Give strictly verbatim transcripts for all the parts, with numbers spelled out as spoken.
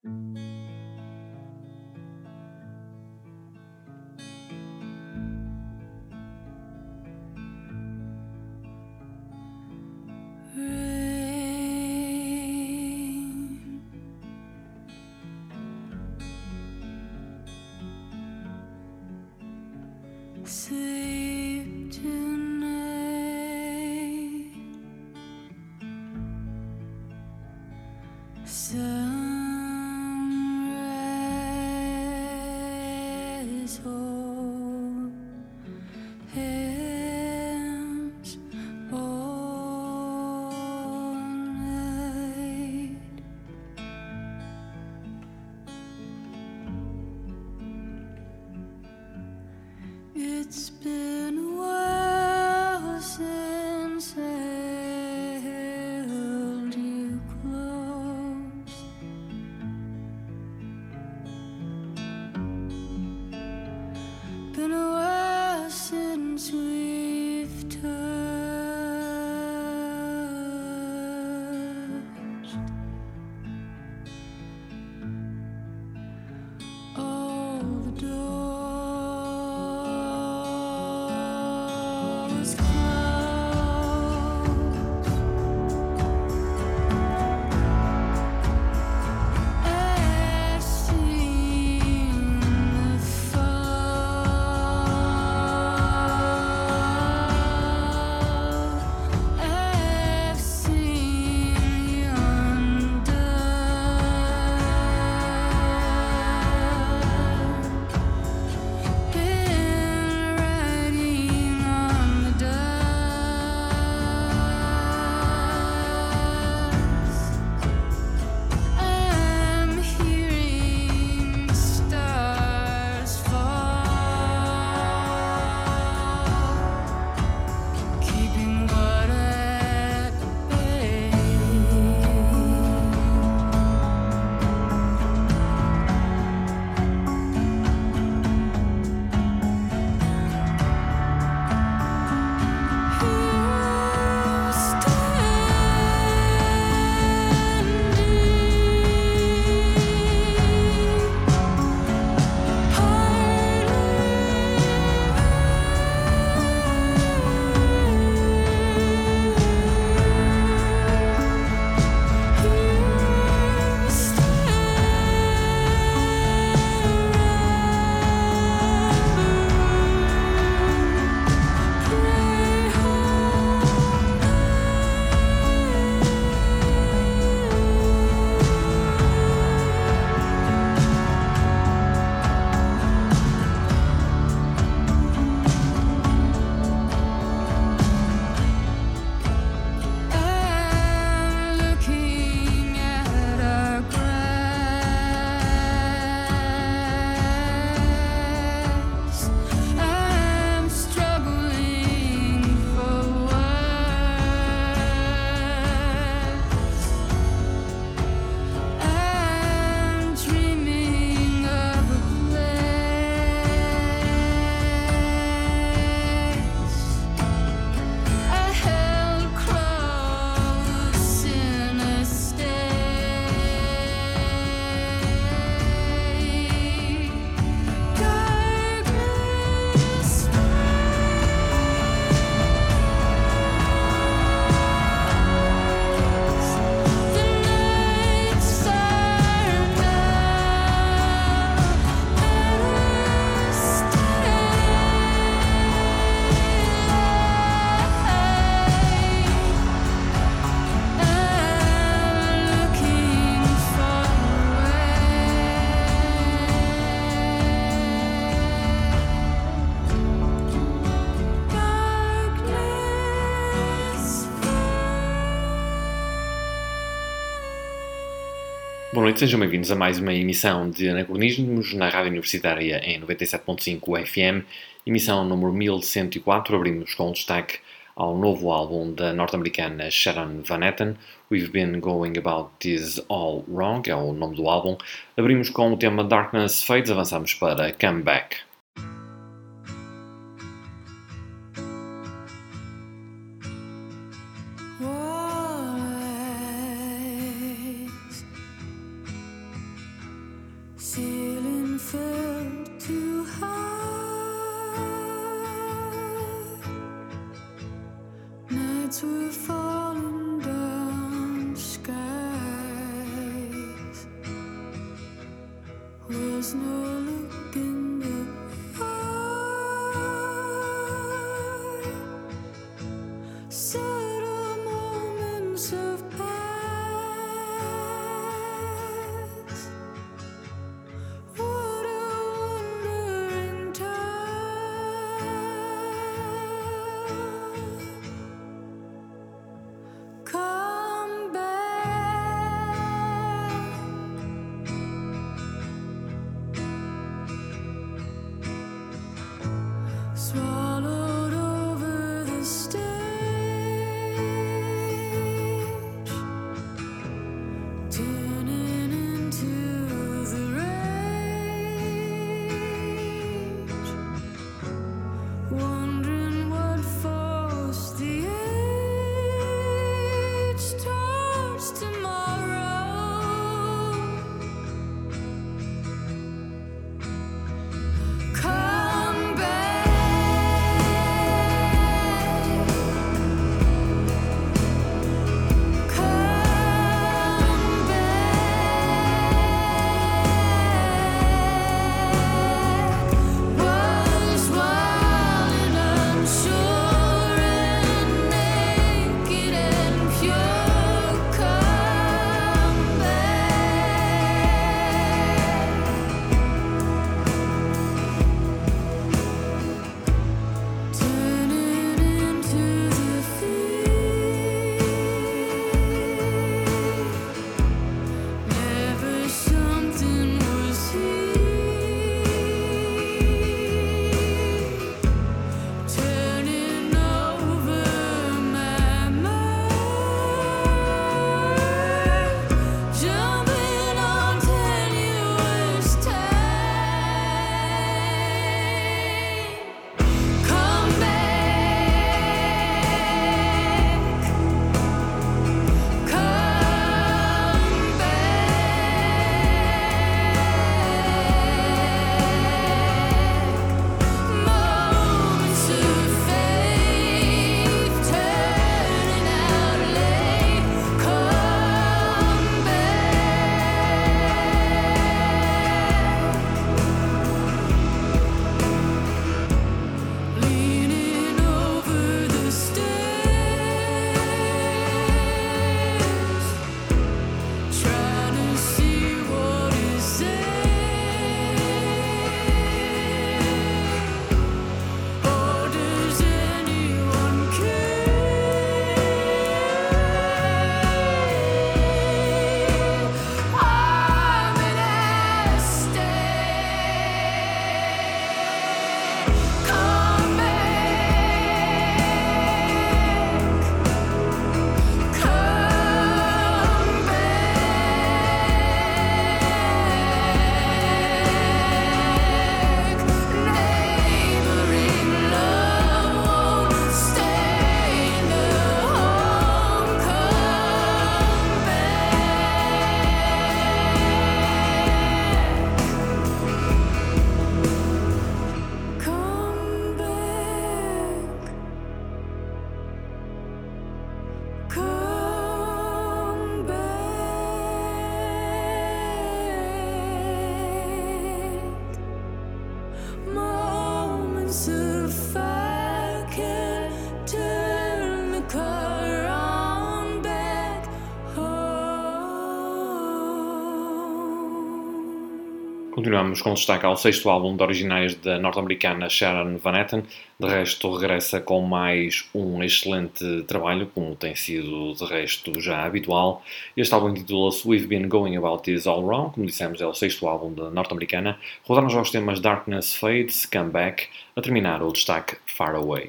Sleep tonight. Sunrise, hold hands all night. It's been a while since I held you close. Been a while since we've touched. All the doors closed. I've seen the fall. I've seen the undone. Been riding on the dust. I'm hearing the stars fall, keeping what at bay. I'm looking at our grass. I'm struggling for words. I'm dreaming of a place I held close in a state. Darkness falls. The nights are now at a I'm looking for darkness. Boa noite, sejam bem-vindos a mais uma emissão de Anacronismos na Rádio Universitária em noventa e sete ponto cinco F M, emissão número mil cento e quatro. Abrimos com um destaque ao novo álbum da norte-americana Sharon Van Etten, We've Been Going About This All Wrong, é o nome do álbum. Abrimos com o tema Darkness Fades, avançamos para Come Back. Wall eyes ceiling felt too high. Nights were falling down, skies was no look in the eye. Subtle moments of past. What a wandering time. Come back. Swallowed over the stage, turning into the rage, wondering what forced the age towards tomorrow. Come back. Come back. Was wild and unsure and naked and pure. Come back. Turning into the field. Never something was here. Turning over my mind. Jumping on tenuous time. Come back. Come back. Moments of faith turning out late. Come back. Leaning over the stairs, trying to see what is there. Or does anyone care? I'm an Aztec. Come back. Come back. Neighboring love won't stay in the home. Come back. Come back. Come back. Moments of fire can turn the car on back home. Continuamos com destaque ao sexto álbum de originais da norte-americana Sharon Van Etten. De resto, regressa com mais um excelente trabalho, como tem sido de resto já habitual. Este álbum intitula-se We've Been Going About This All Wrong, como dissemos, é o sexto álbum da norte-americana. Rodamos já os temas Darkness Fades, Come Back, a terminar o destaque Far Away.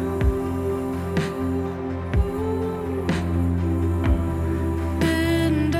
Been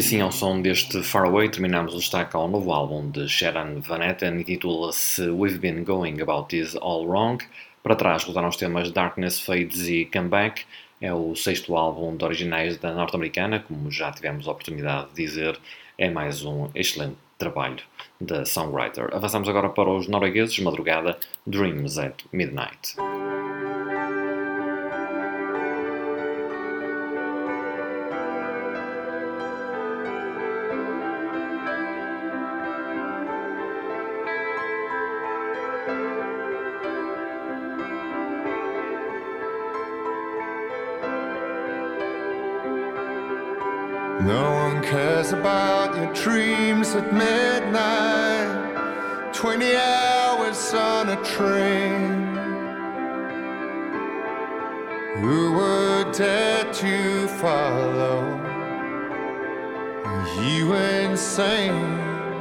assim, ao som deste Far Away, terminamos o destaque ao novo álbum de Sharon Van Etten, intitula-se We've Been Going About This All Wrong. Para trás rodaram os temas Darkness, Fades e Comeback. É o sexto álbum de originais da norte-americana, como já tivemos a oportunidade de dizer, é mais um excelente trabalho da songwriter. Avançamos agora para os noruegueses, Madrugada, Dreams at Midnight. No one cares about your dreams at midnight, twenty hours on a train. Who would dare to follow? Are you insane?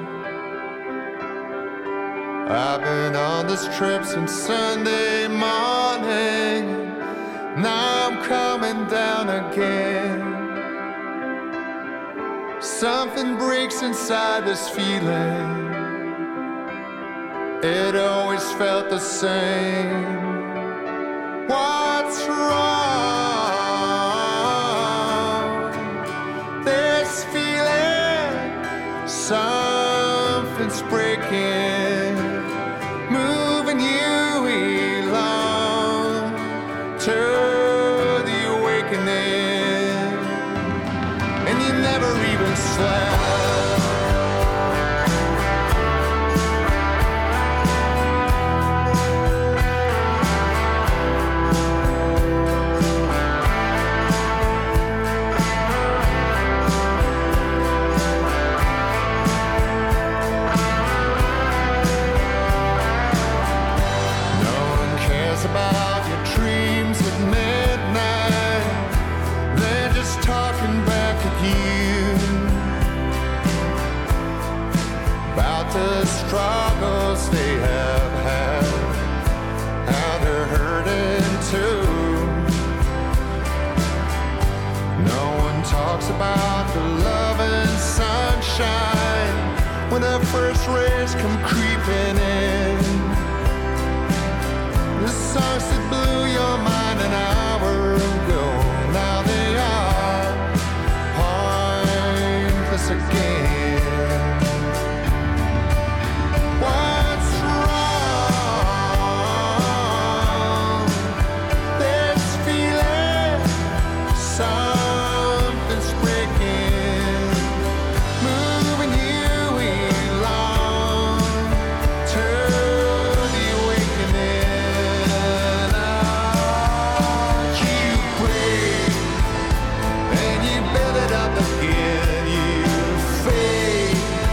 I've been on this trip since Sunday morning. Now I'm coming down again. Something breaks inside this feeling. It always felt the same. What's wrong? This feeling, something's breaking, moving you along to the awakening, and you never even slept. The struggles they have had, how they're hurting too. No one talks about the love and sunshine when the first rays come creeping in. The songs that blew your mind an hour ago, now they are pointless again. Again, you fade.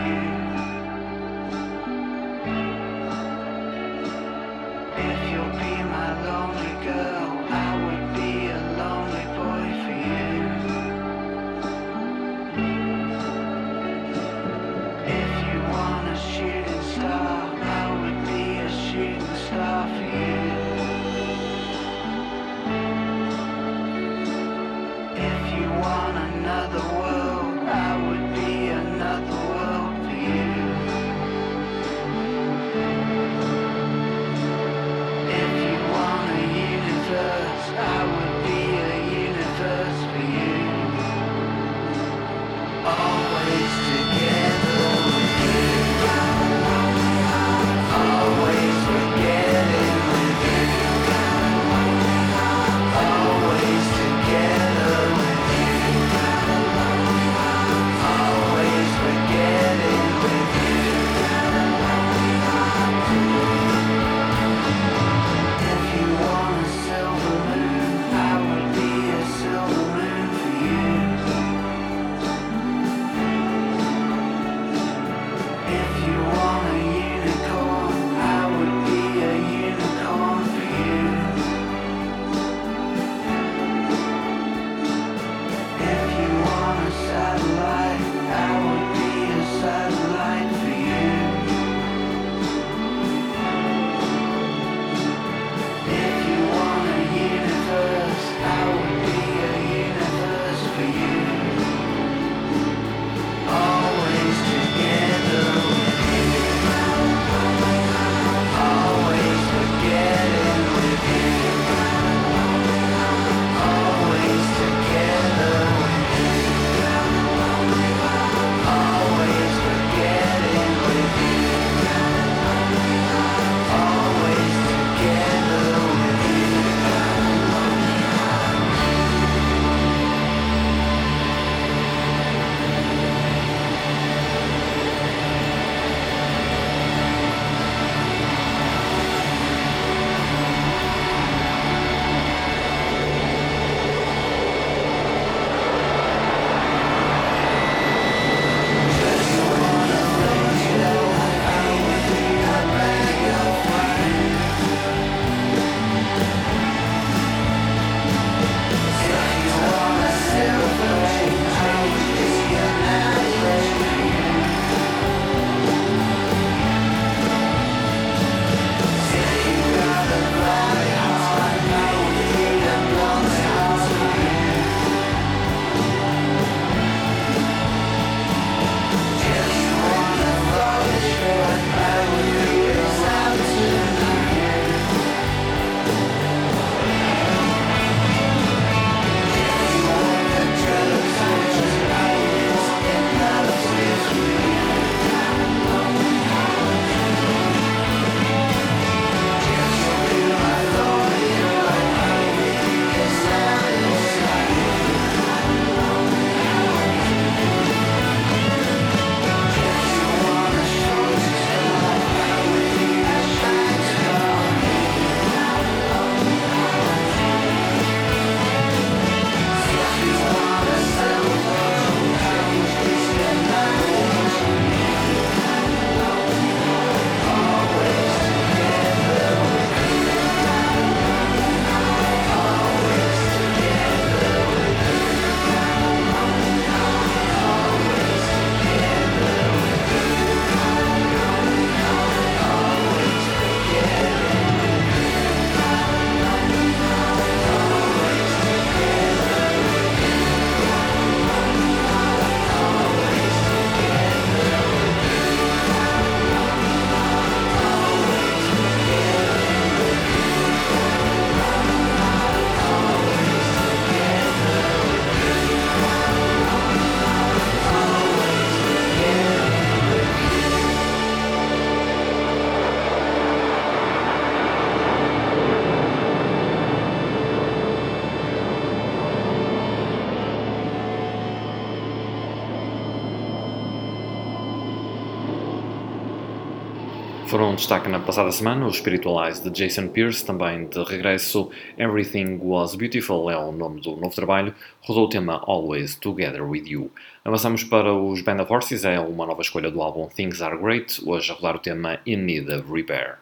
you. If you'll be my lonely girl, I would be a lonely boy for you. If you want a shooting star, I would be a shooting star for you. If you want another world, I would be another world for you. Foram um destaque na passada semana os Spiritualize de Jason Pierce, também de regresso Everything Was Beautiful é o nome do novo trabalho, rodou o tema Always Together With You. Avançamos para os Band of Horses, é uma nova escolha do álbum Things Are Great, hoje a rodar o tema In Need of Repair.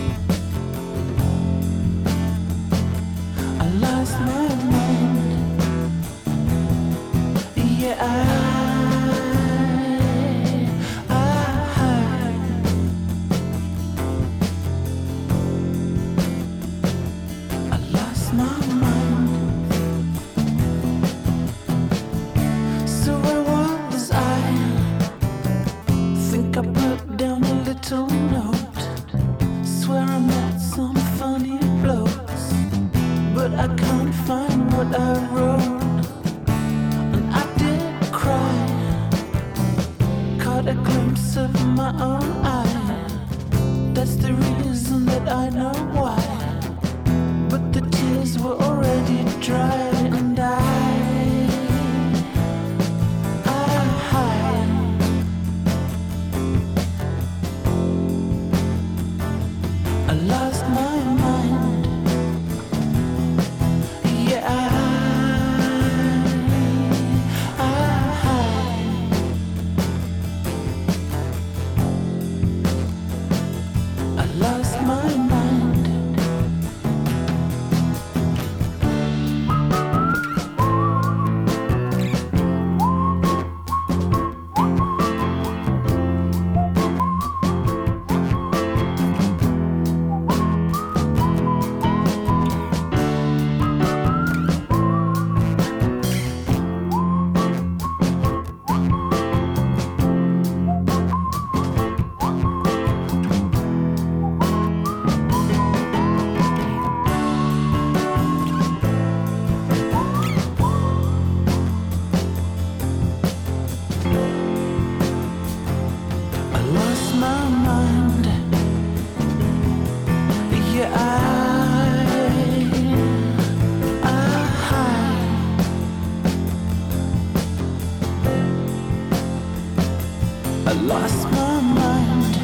Lost my mind. my own eye. That's the reason that I know why. But the tears were already dry, and I, I, I lost my mind. Yeah, I, I, I lost my mind. I lost my mind. Yeah, I, I, I lost my mind.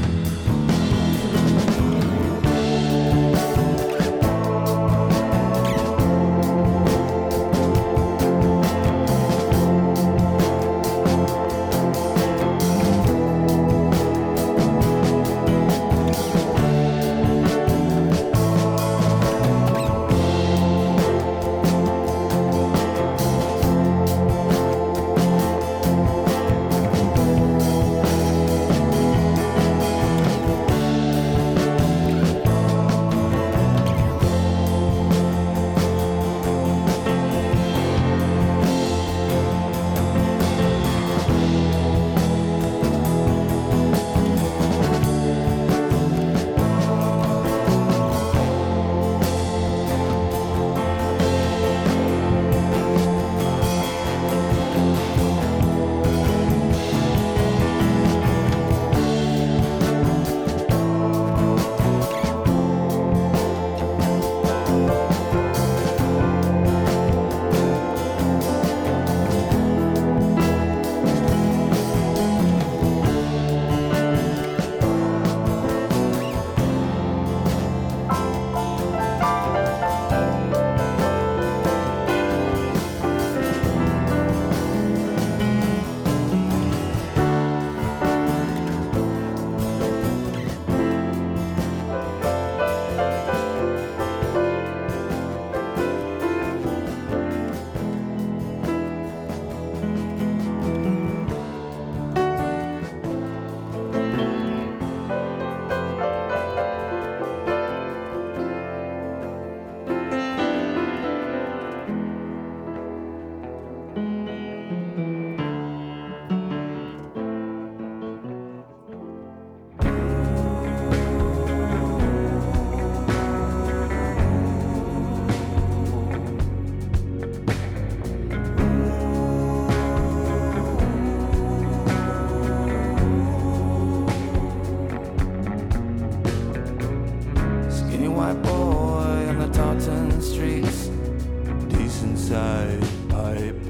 Skinny white boy on the Taunton streets, decent sized pipe,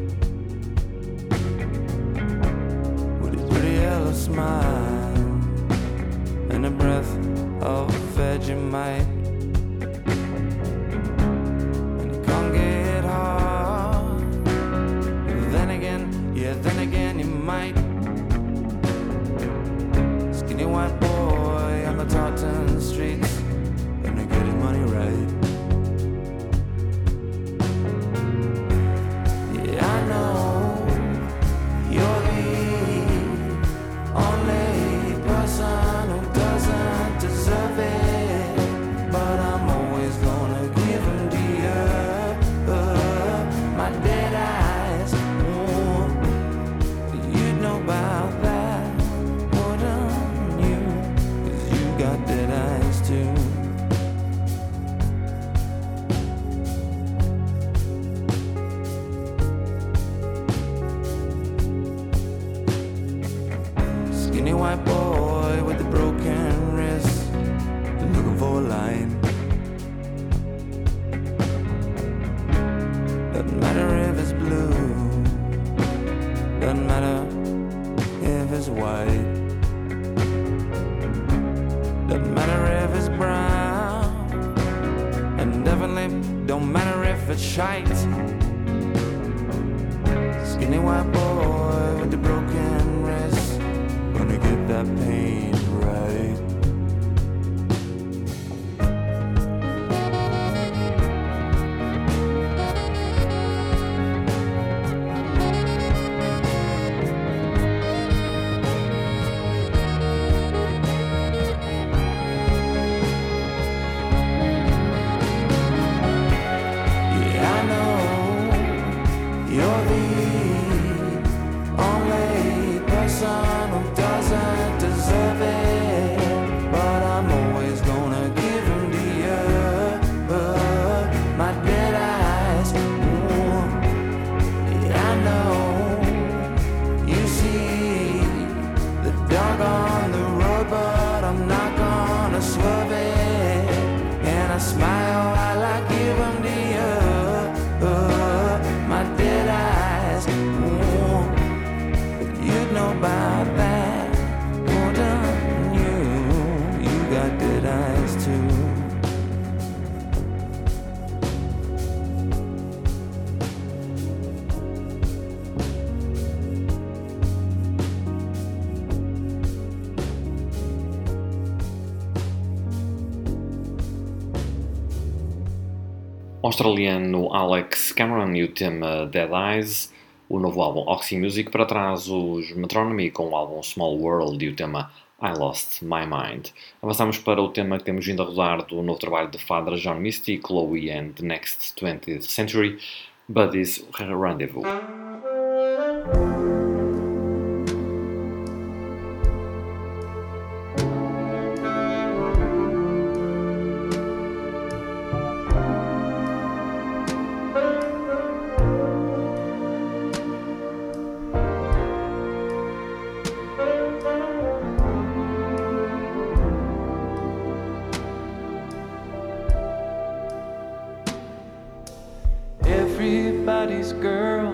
with his pretty yellow smile and a breath of Vegemite. And he can't get hard, then again, yeah, then again he might. Skinny white boy on the Taunton streets, gonna get his money right. Yeah, I know you're the only person who doesn't deserve it, but I'm always gonna give him to you. Uh, my dead eyes, oh, you'd know about that, wouldn't you? 'Cause you got dead eyes too. Skinny white boy Doesn't matter if it's white, doesn't matter if it's brown, and definitely don't matter if it's shite. Skinny white boy with the broken wrist, gonna get that paint right. O australiano Alex Cameron e o tema Dead Eyes, o novo álbum Oxy Music, para trás os Metronomy com o álbum Small World e o tema I Lost My Mind. Avançamos para o tema que temos vindo a rodar do novo trabalho de Father John Misty, Chloe and the Next twentieth Century, Buddy's Rendezvous. Everybody's girl.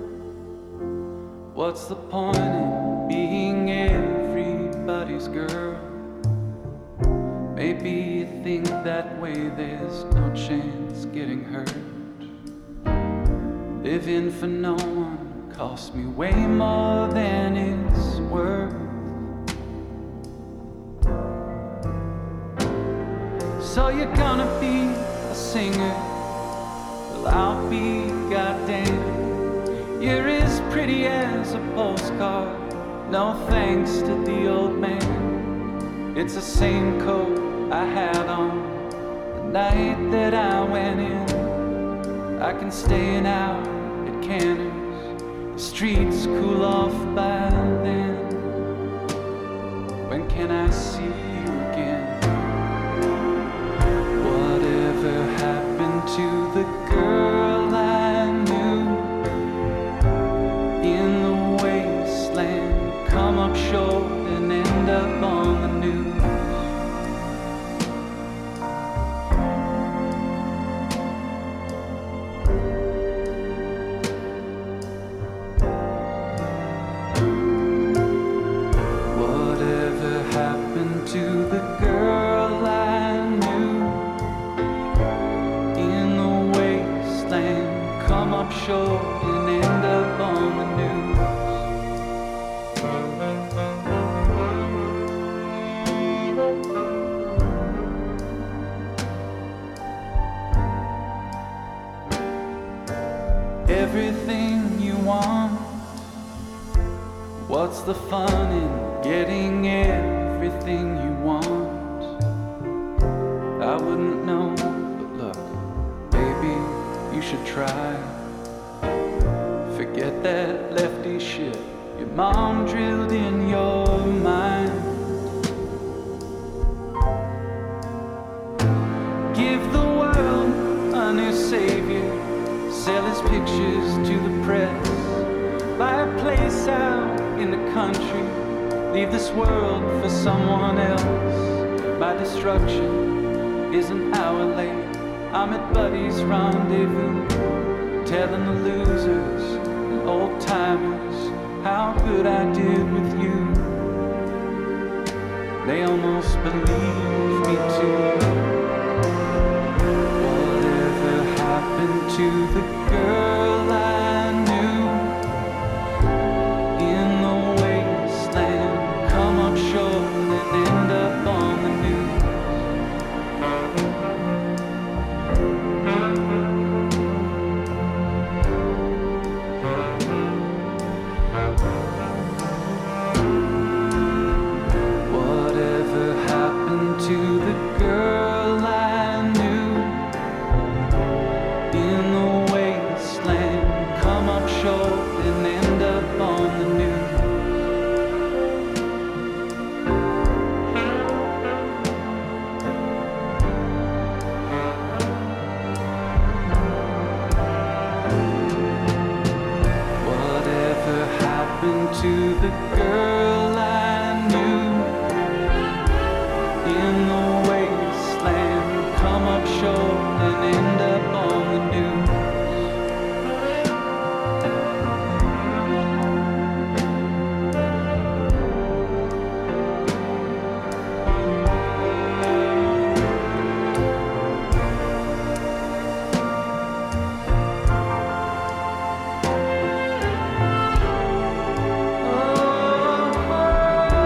What's the point in being everybody's girl? Maybe you think that way, there's no chance getting hurt. Living for no one cost me way more than it's worth. So you're gonna be a singer? Well, I'll be goddamn. You're as pretty as a postcard. No thanks to the old man. It's the same coat I had on the night that I went in. I can stay out at Canner's. The streets cool off by then. When can I see you again? Whatever happened to the girl I knew in the wasteland? Come up short and end up on the news. Whatever happened to the girl I knew in the wasteland? Come up short and end up on the news. Everything you want. What's the fun in getting everything you want? I wouldn't know, but look, baby, you should try. Forget that lefty shit your mom drilled in your mind. Give the world a new savior. Sell his pictures to the press. Buy a place out in the country. Leave this world for someone else. My destruction is an hour late. I'm at Buddy's rendezvous, telling the losers and old timers how good I did with you. They almost believe me too. Whatever happened to the girl I knew in the wasteland? Come up short and end up on the news. Whatever happened to the girl I knew in the wasteland? Come up short and end up on the news. Whatever happened to the girl I knew in the wasteland? Come up short and end up on the news. Oh,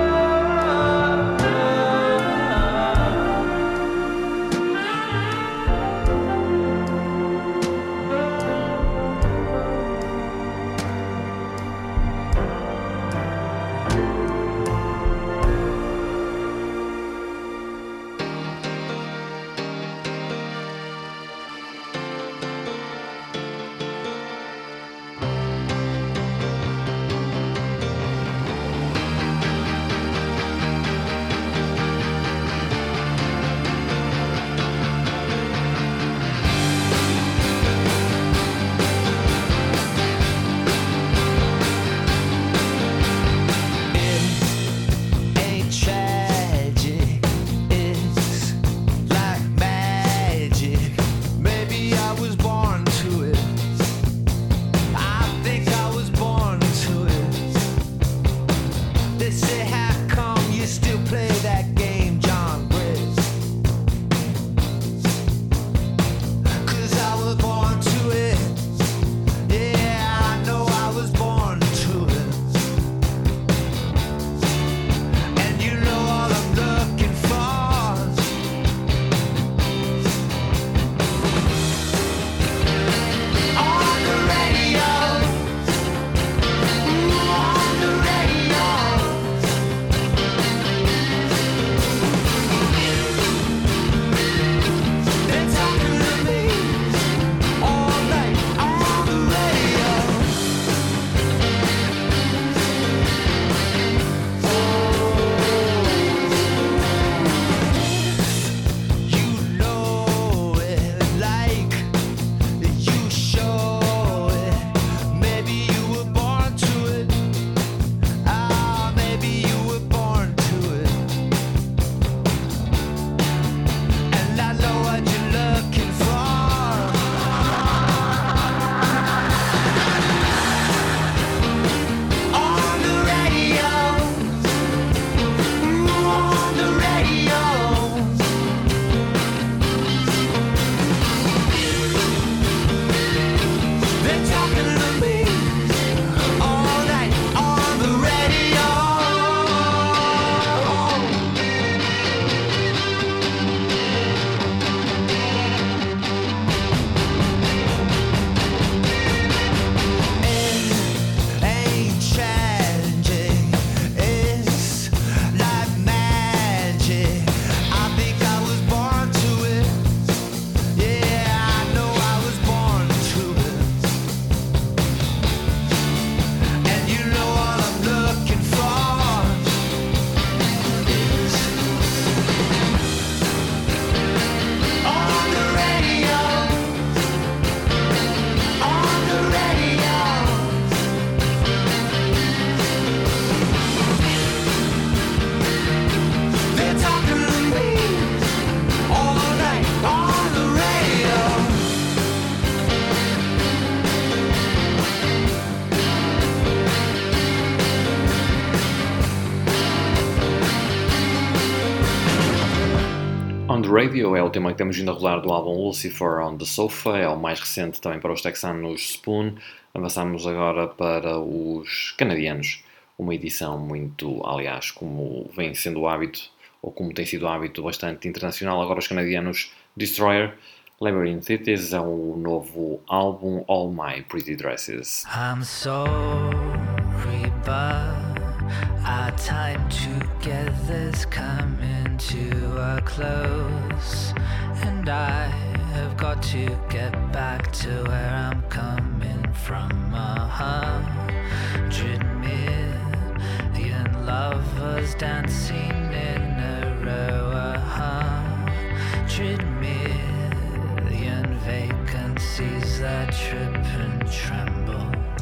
the Radio é o tema que temos vindo a rolar do álbum Lucifer on the Sofa, é o mais recente também para os texanos Spoon. Avançamos agora para os canadianos, uma edição muito, aliás, como vem sendo o hábito, ou como tem sido o hábito bastante internacional, agora os canadianos Destroyer, Labyrinth Cities é o novo álbum All My Pretty Dresses. I'm sorry, but our time together's coming to a close, and I have got to get back to where I'm coming from. A hundred million lovers dancing in a row, a hundred million vacancies that trip and tremble.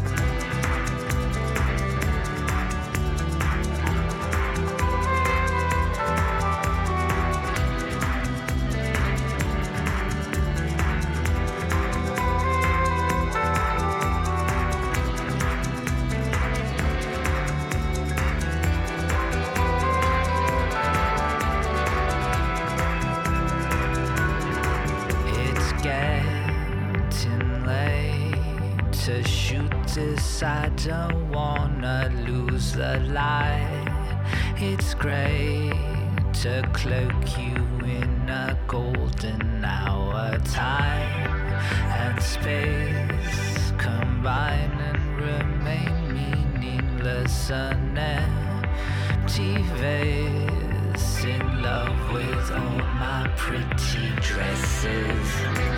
I don't wanna lose the light. It's great to cloak you in a golden hour. Time and space combine and remain meaningless. An empty vase in love with all my pretty dresses.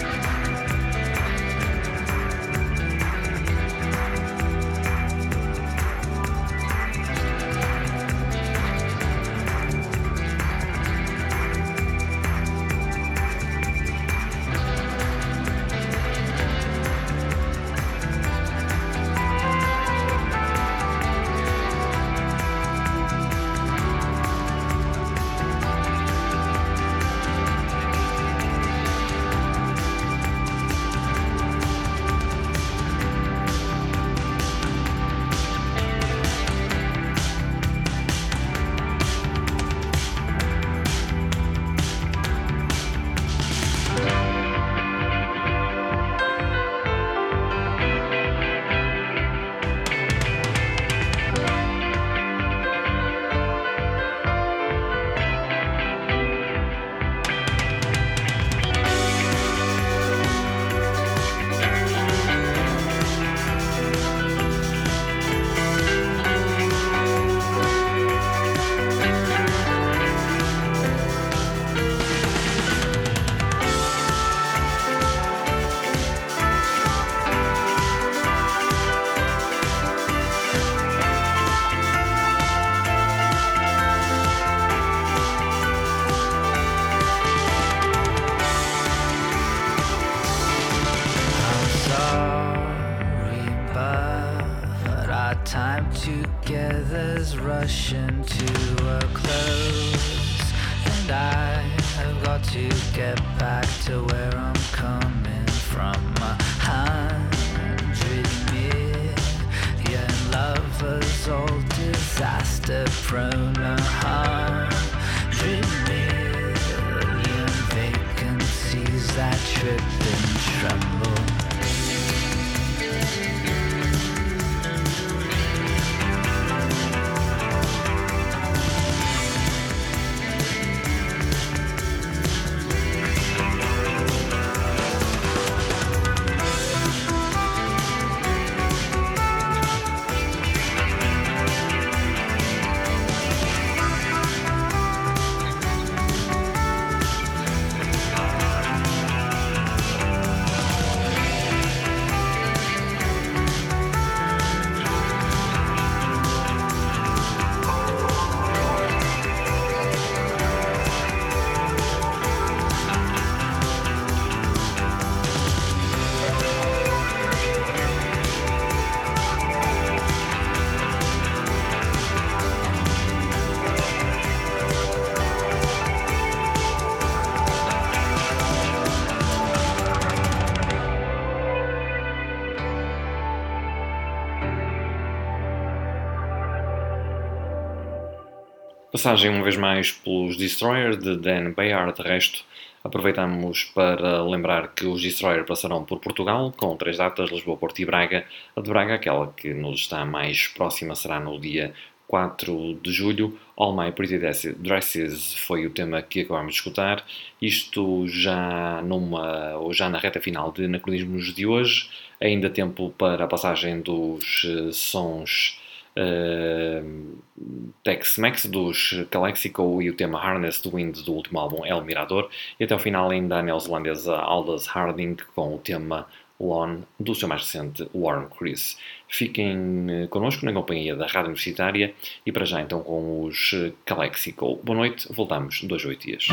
Together's rushing to a close, and I have got to get back to where I'm coming from. A hundred million lovers, all disaster prone. A hundred million vacancies that trip and tremble. Passagem uma vez mais pelos Destroyer de Dan Bayard. De resto, aproveitamos para lembrar que os Destroyer passarão por Portugal com três datas: Lisboa, Porto e Braga. A de Braga, aquela que nos está mais próxima, será no dia quatro de julho. All My Pretty Dresses foi o tema que acabamos de escutar. Isto já, numa, ou já na reta final de Anacronismos de hoje. Ainda tempo para a passagem dos uh, sons uh, Tex-Mex dos Calexico e o tema Harness do Wind do último álbum El Mirador. E até ao final ainda a neozelandesa Aldous Harding com o tema Lon do seu mais recente Warm Chris. Fiquem connosco na companhia da Rádio Universitária e para já então com os Calexico. Boa noite, voltamos dois a oito dias.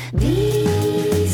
Deep